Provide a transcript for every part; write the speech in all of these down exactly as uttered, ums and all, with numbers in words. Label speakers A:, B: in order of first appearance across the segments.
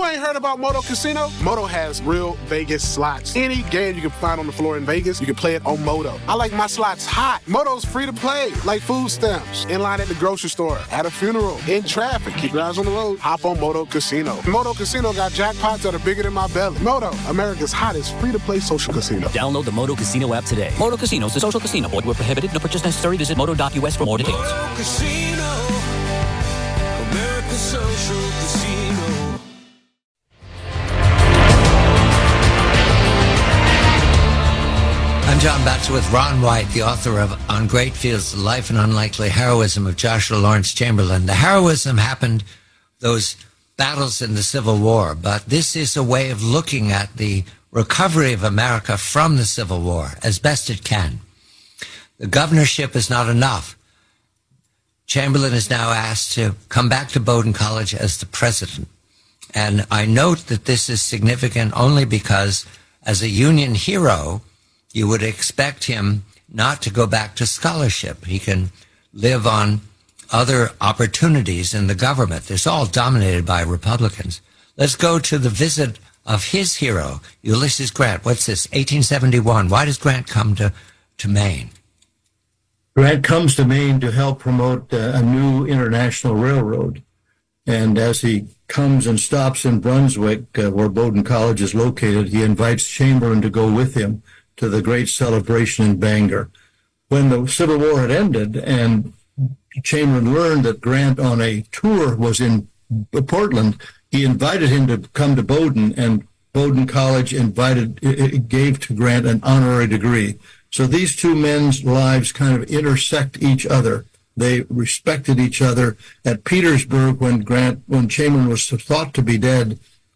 A: ain't heard about Moto Casino? Moto has real Vegas slots. Any game you can find on the floor in Vegas, you can play it on Moto. I like my slots hot. Moto's free to play, like food stamps, in line at the grocery store, at a funeral, in traffic. Keep your eyes on the road. Hop on Moto Casino. Moto Casino got jackpots that are bigger than my belly. Moto, America's hottest free-to-play social casino.
B: Download the Moto Casino app today. Moto Casino is a social casino. Void where prohibited. No purchase necessary. Visit moto dot U S for more details.
C: Moto Casino, America's social casino.
D: I'm John Batchelor with Ron White, the author of On Great Fields, The Life and Unlikely Heroism of Joshua Lawrence Chamberlain. The heroism happened, those battles in the Civil War, but this is a way of looking at the recovery of America from the Civil War as best it can. The governorship is not enough. Chamberlain is now asked to come back to Bowdoin College as the president. And I note that this is significant only because, as a Union hero, you would expect him not to go back to scholarship. He can live on other opportunities in the government. It's all dominated by Republicans. Let's go to the visit of his hero, Ulysses Grant. What's this, eighteen seventy-one? Why does Grant come to, to Maine?
E: Grant comes to Maine to help promote uh, a new international railroad. And as he comes and stops in Brunswick, uh, where Bowdoin College is located, he invites Chamberlain to go with him to the great celebration in Bangor. When the Civil War had ended and Chamberlain learned that Grant on a tour was in Portland, he invited him to come to Bowdoin, and Bowdoin College invited, it gave to Grant an honorary degree. So these two men's lives kind of intersect each other. They respected each other. At Petersburg, when Grant, when Chamberlain was thought to be dead,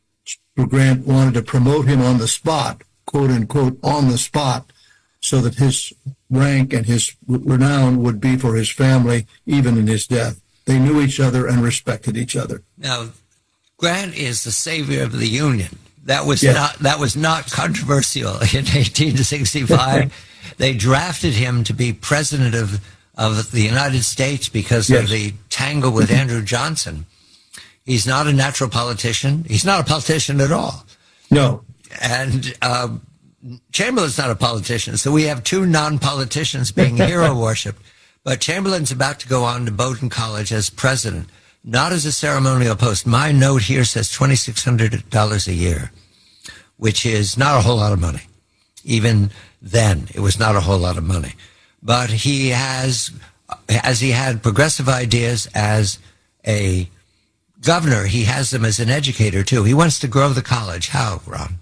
E: Grant wanted to promote him on the spot, quote unquote, on the spot, so that his rank and his renown would be for his family, even in his death. They knew each other and respected each other.
D: Now, Grant is the savior of the Union. That was
E: yes.
D: not that was not controversial in eighteen sixty-five. They drafted him to be president of of the United States because yes. of the tangle with Andrew Johnson. He's not a natural politician. He's not a politician at all.
E: No.
D: And uh, Chamberlain's not a politician, so we have two non-politicians being hero worshipped. But Chamberlain's about to go on to Bowdoin College as president, not as a ceremonial post. My note here says twenty-six hundred dollars a year, which is not a whole lot of money. Even then, it was not a whole lot of money. But he has, as he had progressive ideas as a governor, he has them as an educator, too. He wants to grow the college. How, Ron?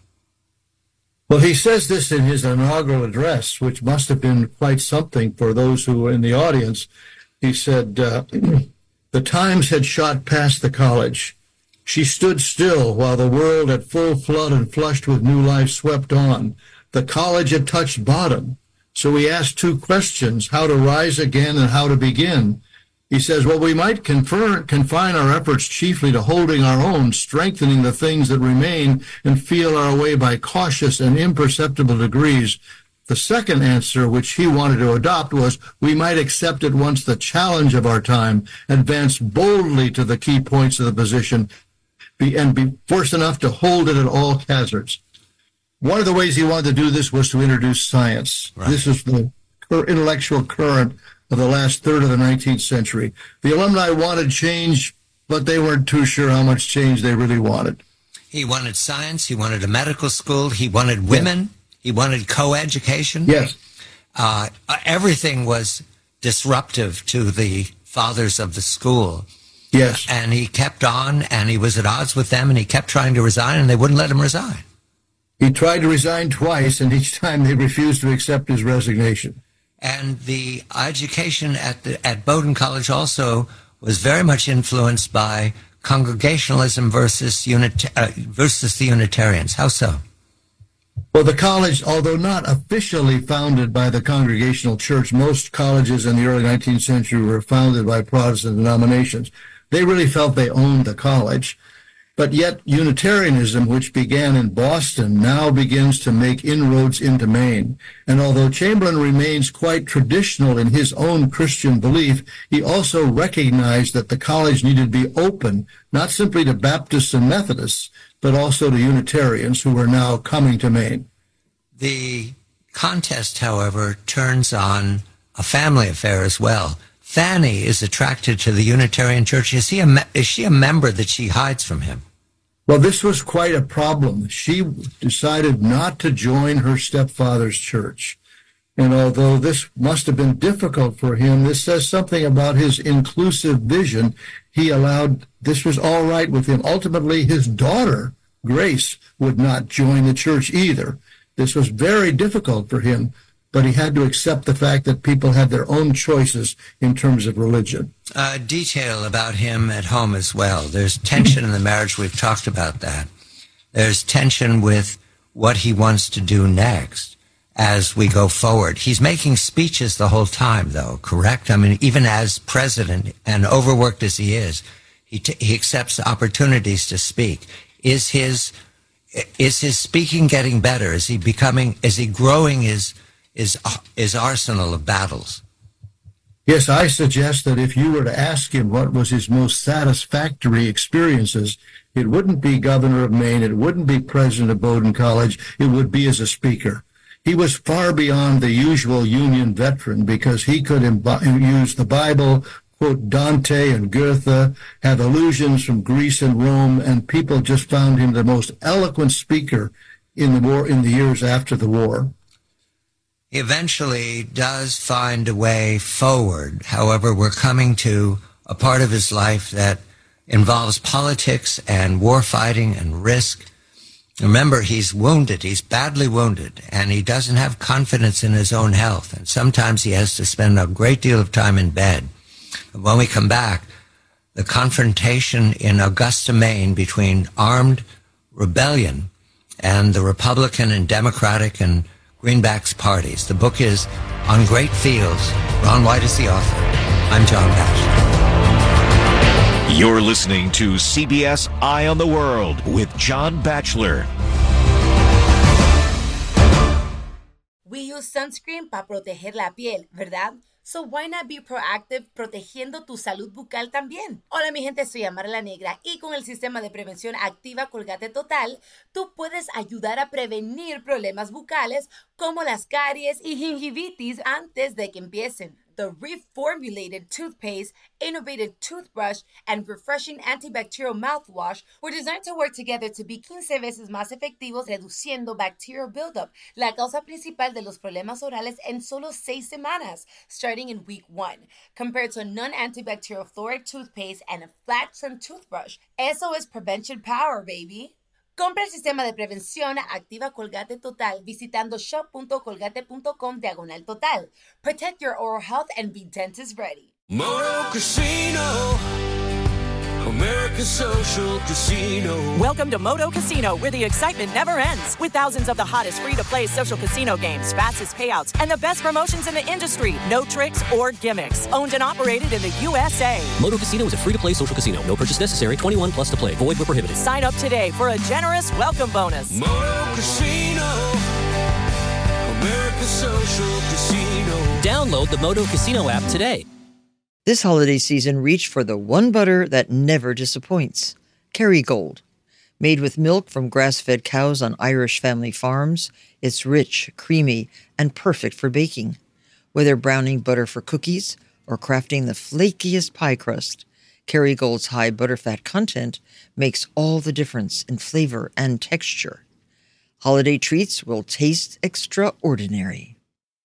E: Well, he says this in his inaugural address, which must have been quite something for those who were in the audience. He said, uh, the times had shot past the college. She stood still while the world at full flood and flushed with new life swept on. The college had touched bottom. So we asked two questions, how to rise again and how to begin. He says, well, we might confer, confine our efforts chiefly to holding our own, strengthening the things that remain, and feel our way by cautious and imperceptible degrees. The second answer, which he wanted to adopt, was we might accept at once the challenge of our time, advance boldly to the key points of the position, be, and be forced enough to hold it at all hazards. One of the ways he wanted to do this was to introduce science. Right. This is the intellectual current of the last third of the nineteenth century. The alumni wanted change, but they weren't too sure how much change they really wanted.
D: He wanted science. He wanted a medical school. He wanted women. Yes. He wanted co-education.
E: Yes.
D: Uh, everything was disruptive to the fathers of the school.
E: Yes.
D: And he kept on, and he was at odds with them, and he kept trying to resign, and they wouldn't let him resign.
E: He tried to resign twice, and each time they refused to accept his resignation.
D: And the education at the, at Bowdoin College also was very much influenced by Congregationalism versus unit, uh, versus the Unitarians. How so?
E: Well, the college, although not officially founded by the Congregational Church, most colleges in the early nineteenth century were founded by Protestant denominations. They really felt they owned the college. But yet Unitarianism, which began in Boston, now begins to make inroads into Maine. And although Chamberlain remains quite traditional in his own Christian belief, he also recognized that the college needed to be open, not simply to Baptists and Methodists, but also to Unitarians who are now coming to Maine.
D: The contest, however, turns on a family affair as well. Fanny is attracted to the Unitarian Church. Is, he a me- is she a member that she hides from him?
E: Well, this was quite a problem. She decided not to join her stepfather's church. And although this must have been difficult for him, this says something about his inclusive vision. He allowed, this was all right with him. Ultimately, his daughter, Grace, would not join the church either. This was very difficult for him, but he had to accept the fact that people had their own choices in terms of religion.
D: Uh, detail about him at home as well. There's tension in the marriage. We've talked about that. There's tension with what he wants to do next as we go forward. He's making speeches the whole time, though, correct? I mean, even as president and overworked as he is, he, t- he accepts opportunities to speak. Is his, is his speaking getting better? Is he becoming, is he growing his Is his arsenal of battles?
E: Yes, I suggest that if you were to ask him what was his most satisfactory experiences, it wouldn't be governor of Maine, it wouldn't be president of Bowdoin College, it would be as a speaker. He was far beyond the usual Union veteran because he could imbi- use the Bible, quote Dante and Goethe, have allusions from Greece and Rome, and people just found him the most eloquent speaker in the war, in the years after the war.
D: He eventually does find a way forward. However, we're coming to a part of his life that involves politics and war fighting and risk. Remember, he's wounded. He's badly wounded, and he doesn't have confidence in his own health. And sometimes he has to spend a great deal of time in bed. But when we come back, the confrontation in Augusta, Maine between armed rebellion and the Republican and Democratic and Greenbacks parties. The book is On Great Fields. Ron White is the author. I'm John Batchelor.
F: You're listening to C B S Eye on the World with John Batchelor.
G: We use sunscreen para proteger la piel, ¿verdad? So why not be proactive protegiendo tu salud bucal también? Hola mi gente, soy Amara la Negra y con el sistema de prevención Activa Colgate Total, tú puedes ayudar a prevenir problemas bucales como las caries y gingivitis antes de que empiecen. The reformulated toothpaste, innovative toothbrush, and refreshing antibacterial mouthwash were designed to work together to be quince veces más efectivos reduciendo bacterial buildup, la causa principal de los problemas orales en solo seis semanas, starting in week one, compared to a non-antibacterial fluoride toothpaste and a flat-trim toothbrush. Eso es prevention power, baby. Compra el sistema de prevención Activa Colgate Total visitando shop.colgate.com diagonal total. Protect your oral health and be dentist ready.
C: Moto Casino, America's social casino.
H: Welcome to Moto Casino, where the excitement never ends. With thousands of the hottest free-to-play social casino games, fastest payouts, and the best promotions in the industry. No tricks or gimmicks. Owned and operated in the U S A.
B: Moto Casino is a free-to-play social casino. No purchase necessary. twenty-one plus to play. Void where prohibited.
H: Sign up today for a generous welcome bonus.
C: Moto Casino, America's social casino.
B: Download the Moto Casino app today.
I: This holiday season, reach for the one butter that never disappoints. Kerrygold. Made with milk from grass-fed cows on Irish family farms, it's rich, creamy, and perfect for baking. Whether browning butter for cookies or crafting the flakiest pie crust, Kerrygold's high butterfat content makes all the difference in flavor and texture. Holiday treats will taste extraordinary.